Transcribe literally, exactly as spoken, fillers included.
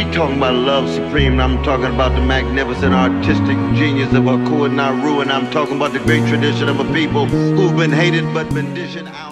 talking about love supreme, and I'm talking about the magnificent artistic genius of Hakoah Naru, and I'm talking about the great tradition of a people who've been hated but been dishing out.